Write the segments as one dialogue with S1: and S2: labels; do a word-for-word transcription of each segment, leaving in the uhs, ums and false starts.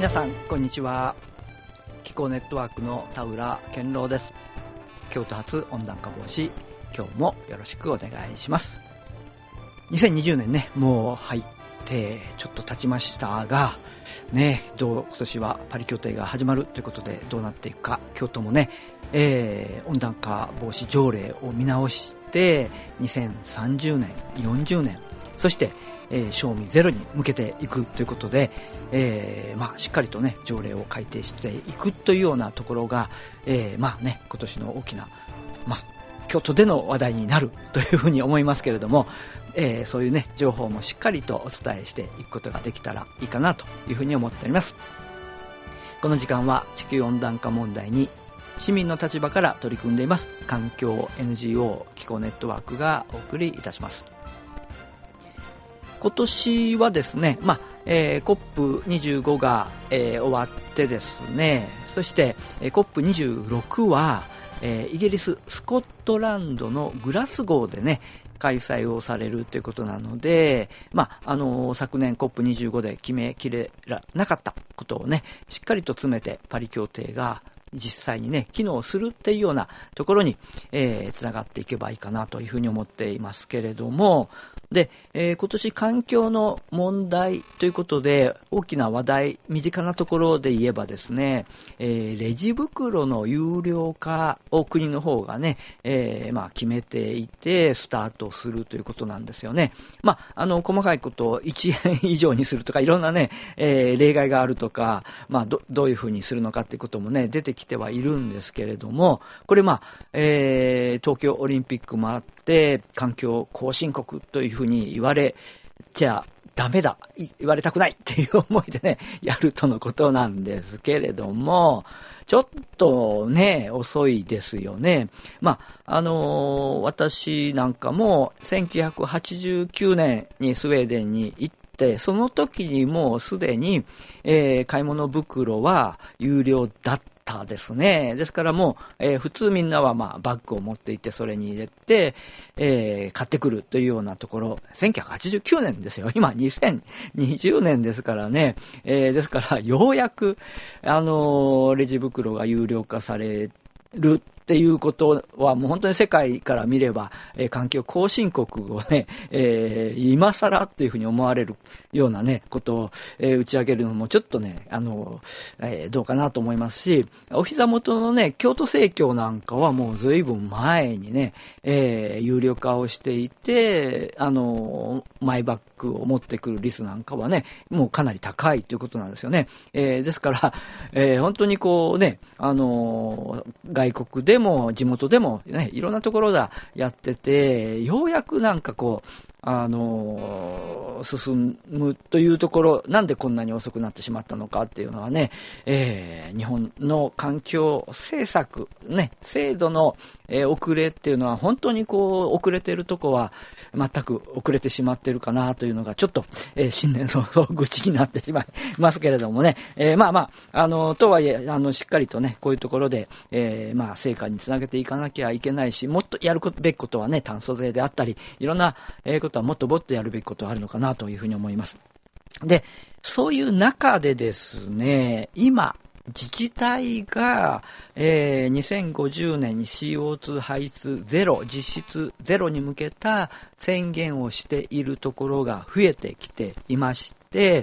S1: 皆さんこんにちは。気候ネットワークの田浦健郎です。京都発温暖化防止、今日もよろしくお願いします。にせんにじゅうねんね、もう入ってちょっと経ちましたがね、どう今年はパリ協定が始まるということでどうなっていくか、京都もね、えー、温暖化防止条例を見直してにせんさんじゅうねん、よんじゅうねん、そして、えー、賞味ゼロに向けていくということで、えーまあ、しっかりとね条例を改定していくというようなところが、えー、まあね今年の大きな、まあ、京都での話題になるというふうに思いますけれども、えー、そういうね情報もしっかりとお伝えしていくことができたらいいかなというふうに思っております。この時間は地球温暖化問題に市民の立場から取り組んでいます環境 エヌジーオー 気候ネットワークがお送りいたします。今年はですね、まあえー、コップにじゅうご が、えー、終わってですね、そして、えー、コップにじゅうろく は、えー、イギリススコットランドのグラスゴーでね開催をされるということなので、まああのー、昨年 コップにじゅうご で決めきれなかったことをねしっかりと詰めてパリ協定が実際にね機能するっていうようなところに、えー、つながっていけばいいかなというふうに思っていますけれども、で、えー、今年環境の問題ということで大きな話題、身近なところで言えばですね、えー、レジ袋の有料化を国の方がね、えーまあ、決めていてスタートするということなんですよね。まあ、あの細かいことをいちえん以上にするとかいろんなね、えー、例外があるとか、まあ、ど, どういうふうにするのかということもね出てきてはいるんですけれども、これまあ、えー、東京オリンピックもあって環境後進国というふうに言われちゃダメだ、言われたくないっていう思いでねやるとのことなんですけれども、ちょっとね遅いですよね。まああのー、私なんかもせんきゅうひゃくはちじゅうきゅうねんにスウェーデンに行ってその時にもうすでに、えー、買い物袋は有料だったですね。ですからもう、えー、普通みんなはまあバッグを持っていてそれに入れて、えー、買ってくるというようなところ、せんきゅうひゃくはちじゅうきゅうねんですよ。今にせんにじゅうねんですからね、えー、ですからようやくあのー、レジ袋が有料化されるっていうことはもう本当に世界から見れば、えー、環境後進国をね、えー、今更っていうふうに思われるようなねことを、えー、打ち上げるのもちょっとねあの、えー、どうかなと思いますし、お膝元のね京都生協なんかはもう随分前にね、えー、有料化をしていて、あのマイバッグを持ってくる率なんかはねもうかなり高いということなんですよね。えー、ですから、えー、本当にこうねあの外国でも地元でもねいろんなところがやってて、ようやくなんかこうあのー、進むというところ、なんでこんなに遅くなってしまったのかっていうのはね、えー、日本の環境政策ね制度の、えー、遅れっていうのは本当にこう遅れているとこは全く遅れてしまっているかなというのがちょっと、えー、新年早々愚痴になってしまいますけれどもね、えー、まあまああのとはいえあのしっかりとねこういうところで、えー、まあ成果につなげていかなきゃいけないし、もっとやるべきことはね炭素税であったりいろんな、えー、ことはもっともっとやるべきことはあるのかなというふうに思います。で、そういう中でですね、今自治体が、えー、にせんごじゅうねんに シーオーツー 排出ゼロ、実質ゼロに向けた宣言をしているところが増えてきていまして、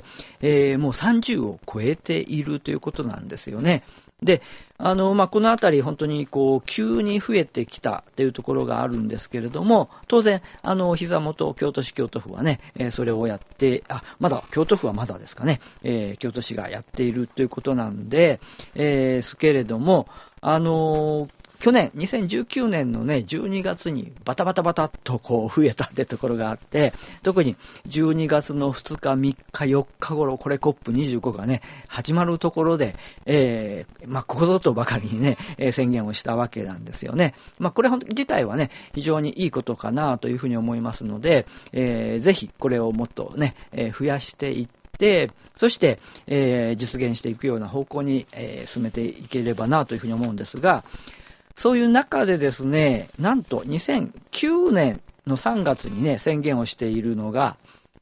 S1: えー、もうさんじゅうを超えているということなんですよね。で、あの、まあ、このあたり本当にこう急に増えてきたというところがあるんですけれども、当然あの膝元京都市京都府はね、えー、それをやってあまだ京都府はまだですかね、えー、京都市がやっているということなんで、えー、すけれどもあのー去年にせんじゅうきゅうねんのねじゅうにがつにバタバタバタっとこう増えたってところがあって、特にじゅうにがつのふつかみっかよっか頃これ コップにじゅうご がね始まるところで、えー、まあここぞとばかりにね、えー、宣言をしたわけなんですよね。まあこれ自体はね非常にいいことかなというふうに思いますので、えー、ぜひこれをもっとね、えー、増やしていってそして、えー、実現していくような方向に、えー、進めていければなというふうに思うんですが、そういう中でですね、なんとにせんきゅうねんのさんがつにね宣言をしているのが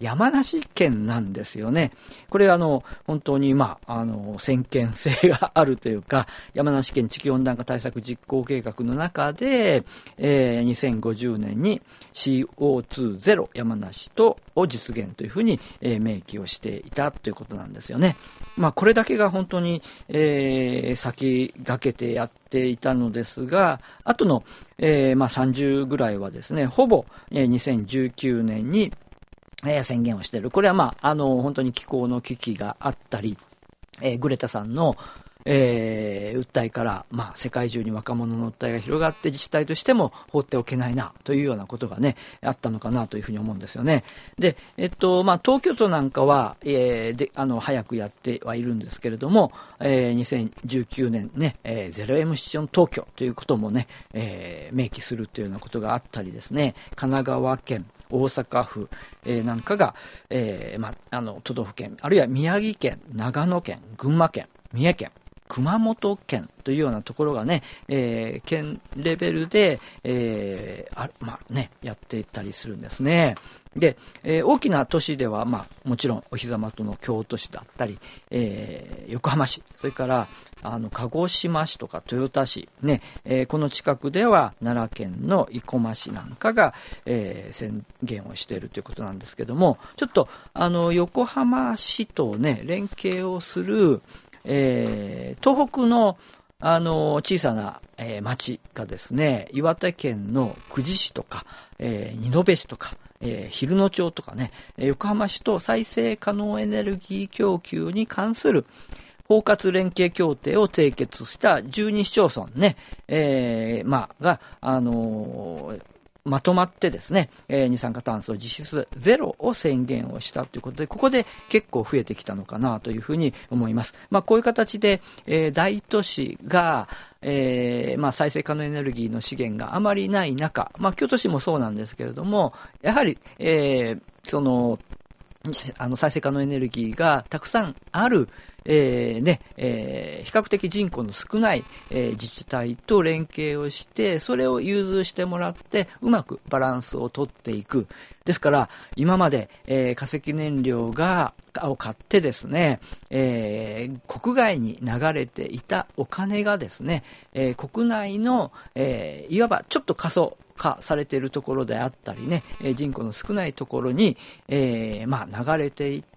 S1: 山梨県なんですよね。これあの、本当にまあ、あの、先見性があるというか、山梨県地球温暖化対策実行計画の中で、えー、にせんごじゅうねんに シーオーツー ゼロ山梨とを実現というふうに、えー、明記をしていたということなんですよね。まあ、これだけが本当に、えー、先駆けてやっていたのですが、あとの、えー、まあさんじゅうぐらいはですね、ほぼ、えー、にせんじゅうきゅうねんに、えー、宣言をしている。これはまあ、あの、本当に気候の危機があったり、えー、グレタさんの、えー、訴えから、まあ、世界中に若者の訴えが広がって自治体としても放っておけないなというようなことがね、あったのかなというふうに思うんですよね。で、えっと、まあ、東京都なんかは、えー、で、あの、早くやってはいるんですけれども、えー、にせんじゅうきゅうねんね、えー、ゼロエミッション東京ということもね、えー、明記するというようなことがあったりですね、神奈川県、大阪府、えー、なんかが、えー、まあ、あの、都道府県、あるいは宮城県、長野県、群馬県、三重県、熊本県というようなところがね、えー、県レベルで、えー、あまあね、やっていったりするんですね。で、えー、大きな都市では、まあ、もちろんお膝元の京都市だったり、えー、横浜市、それから、あの、鹿児島市とか豊田市、ね、えー、この近くでは奈良県の生駒市なんかが、えー、宣言をしているということなんですけども、ちょっと、あの、横浜市とね、連携をする、えー、東北の、あの、小さな、えー、町がですね、岩手県の久慈市とか、えー、二戸市とか、えー、昼野町とかね、横浜市と再生可能エネルギー供給に関する包括連携協定を締結したじゅうに市町村ね、えー、まあ、が、あのー、まとまってですね、えー、二酸化炭素実質ゼロを宣言をしたということで、ここで結構増えてきたのかなというふうに思います。まあ、こういう形で、えー、大都市が、えー、まあ、再生可能エネルギーの資源があまりない中、まあ、京都市もそうなんですけれども、やはり、えー、その、あの再生可能エネルギーがたくさんある、えーねえー、比較的人口の少ない、えー、自治体と連携をしてそれを融通してもらってうまくバランスを取っていく。ですから今まで、えー、化石燃料がを買ってですね、えー、国外に流れていたお金がですね、えー、国内の、えー、いわばちょっと過疎化されているところであったりね、人口の少ないところに、えー、まあ流れていって、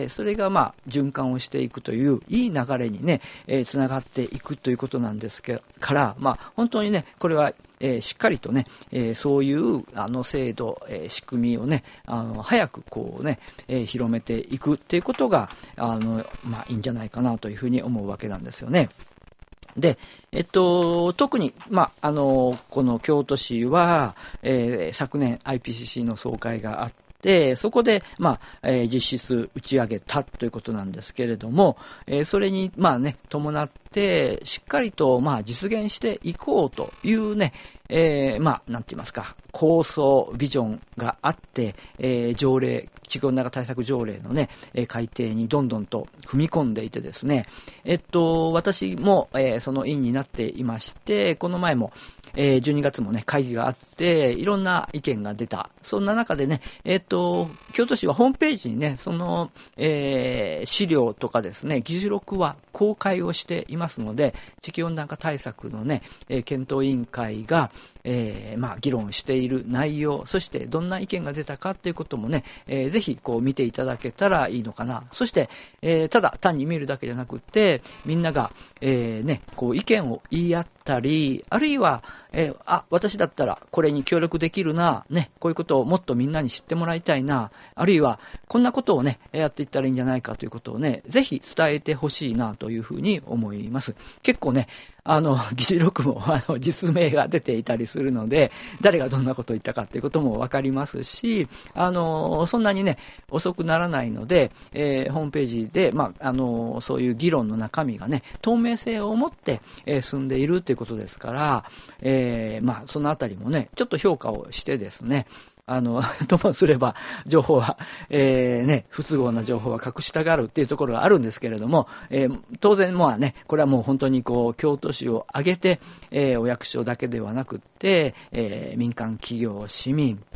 S1: それがまあ循環をしていくといういい流れにね、えー、つながっていくということなんですけどから、まあ本当にね、これは、えー、しっかりとね、えー、そういうあの制度、えー、仕組みをね、あの早くこうね、えー、広めていくっていうことがあのまあいいんじゃないかなというふうに思うわけなんですよね。で、えっと、特に、まあ、あの、この京都市は、えー、昨年 アイピーシーシー の総会があって、そこで、まあ、えー、実質打ち上げたということなんですけれども、えー、それに、まあね、伴って、しっかりと、まあ、実現していこうというね、えー、まあ、なんて言いますか、構想、ビジョンがあって、えー、条例、地球温暖化対策条例のね、えー、改定にどんどんと踏み込んでいてですね、えっと、私も、えー、その委員になっていまして、この前も、えー、じゅうにがつもね、会議があって、いろんな意見が出た。そんな中でね、えっと、京都市はホームページにね、その、えー、資料とかですね、議事録は公開をしていますので、地球温暖化対策のね、えー、検討委員会が、えー、まあ、議論している内容、そしてどんな意見が出たかということもね、えー、ぜひこう見ていただけたらいいのかな。そして、えー、ただ単に見るだけじゃなくって、みんなが、えー、ね、こう意見を言い合ったり、あるいは、えー、あ、私だったらこれに協力できるな、ね、こういうことをもっとみんなに知ってもらいたいな、あるいはこんなことをね、やっていったらいいんじゃないかということをね、ぜひ伝えてほしいなというふうに思います。結構ね、あの、議事録も、あの、実名が出ていたりするので、誰がどんなことを言ったかということもわかりますし、あの、そんなにね、遅くならないので、えー、ホームページで、まあ、あの、そういう議論の中身がね、透明性を持って、えー、進んでいるということですから、えー、まあ、そのあたりもね、ちょっと評価をしてですね、あの、ともすれば、情報は、えー、ね、不都合な情報は隠したがるっていうところがあるんですけれども、えー、当然、まあね、これはもう本当にこう、京都市を挙げて、えー、お役所だけではなくって、えー、民間企業、市民、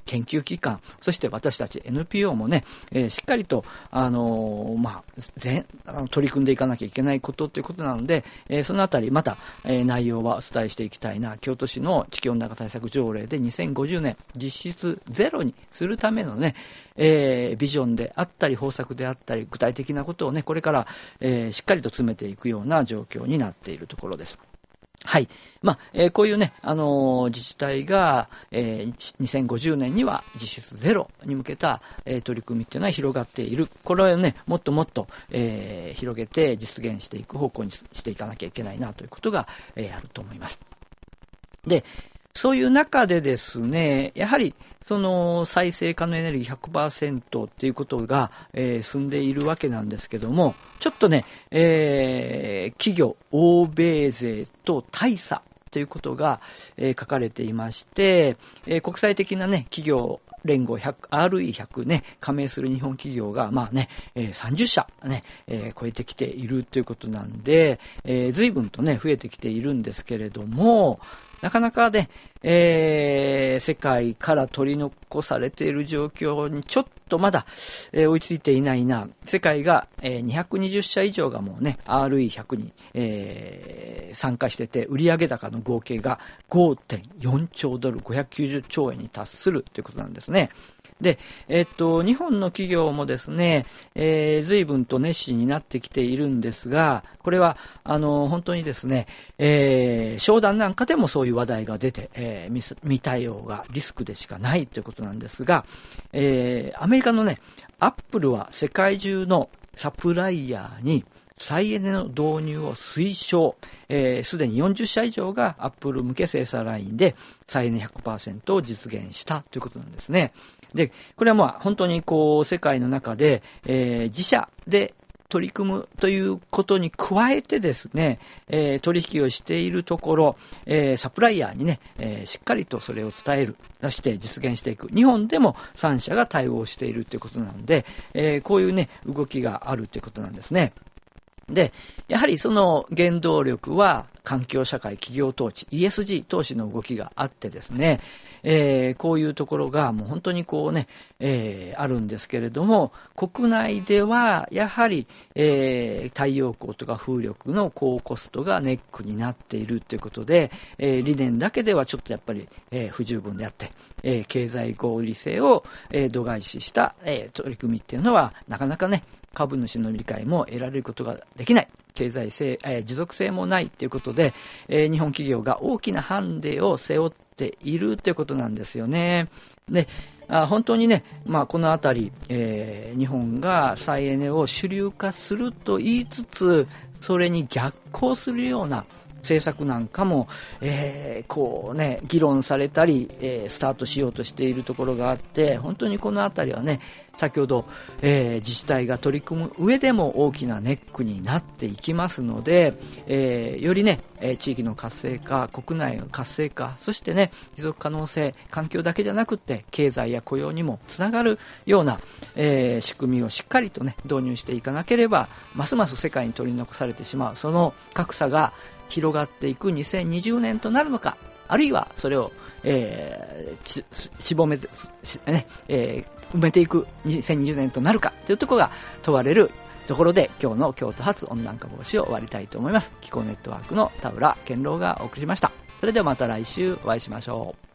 S1: 研究機関、そして私たち エヌピーオー もね、えー、しっかりと、あのー、まあ、全、あの取り組んでいかなきゃいけないことということなので、えー、そのあたりまた、えー、内容はお伝えしていきたいな。京都市の地球温暖化対策条例でにせんごじゅうねん実質ゼロにするためのね、えー、ビジョンであったり方策であったり具体的なことをね、これから、えー、しっかりと詰めていくような状況になっているところです。はい。まあ、えー、こういうね、あのー、自治体が、えー、にせんごじゅうねんには実質ゼロに向けた、えー、取り組みっていうのは広がっている。これをね、もっともっと、えー、広げて実現していく方向にしていかなきゃいけないなということが、えー、あると思います。で、そういう中でですね、やはり、その再生可能エネルギー ひゃくパーセント っていうことが、えー、進んでいるわけなんですけども、ちょっとね、えー、企業、欧米勢と大差ということが、えー、書かれていまして、えー、国際的なね、企業、連合 アールイーひゃく ね、加盟する日本企業が、まあね、えー、さんじゅっしゃね、えー、超えてきているということなんで、えー、随分とね、増えてきているんですけれども、なかなかね、えー、世界から取り残されている状況にちょっとまだ、えー、追いついていないな。世界が、えー、にひゃくにじゅっしゃ以上がもうね、アールイーひゃく に、えー、参加してて、売上高の合計が ごてんよんちょうドル、ごひゃくきゅうじゅっちょうえんに達するということなんですね。で、えっと、日本の企業もですね、えー、随分と熱心になってきているんですが、これは、あの、本当にですね、えー、商談なんかでもそういう話題が出て、えー、未対応がリスクでしかないということなんですが、えー、アメリカのね、アップルは世界中のサプライヤーに再エネの導入を推奨。えー、すでによんじゅっしゃ以上がアップル向け精査ラインで再エネ ひゃくパーセント を実現したということなんですね。で、これはまあ本当にこう世界の中で、えー、自社で取り組むということに加えてですね、えー、取引をしているところ、えー、サプライヤーにね、えー、しっかりとそれを伝える、出して実現していく。日本でもさんしゃが対応しているということなので、えー、こういうね、動きがあるということなんですね。で、やはりその原動力は環境社会企業投資、イーエスジー 投資の動きがあってですね、えー、こういうところがもう本当にこうね、えー、あるんですけれども、国内ではやはり、えー、太陽光とか風力の高コストがネックになっているということで、えー、理念だけではちょっとやっぱり、えー、不十分であって、えー、経済合理性を、えー、度外視した、えー、取り組みっていうのはなかなかね、株主の理解も得られることができない。経済性、えー、持続性もないということで、えー、日本企業が大きなハンデを背負っているということなんですよね。で、あ本当にね、まあ、このあたり、えー、日本が再エネを主流化すると言いつつ、それに逆行するような政策なんかも、えー、こうね、議論されたり、えー、スタートしようとしているところがあって、本当にこのあたりはね、先ほど、えー、自治体が取り組む上でも大きなネックになっていきますので、えー、よりね、えー、地域の活性化、国内の活性化、そしてね、持続可能性、環境だけじゃなくて、経済や雇用にもつながるような、えー、仕組みをしっかりとね、導入していかなければ、ますます世界に取り残されてしまう、その格差が広がっていくにせんにじゅうねんとなるのか、あるいはそれを、えー、ち、しぼめて、ね、えー、埋めていくにせんにじゅうねんとなるかというところが問われるところで、今日の京都発温暖化防止を終わりたいと思います。気候ネットワークの田浦健郎がお送りしました。それではまた来週お会いしましょう。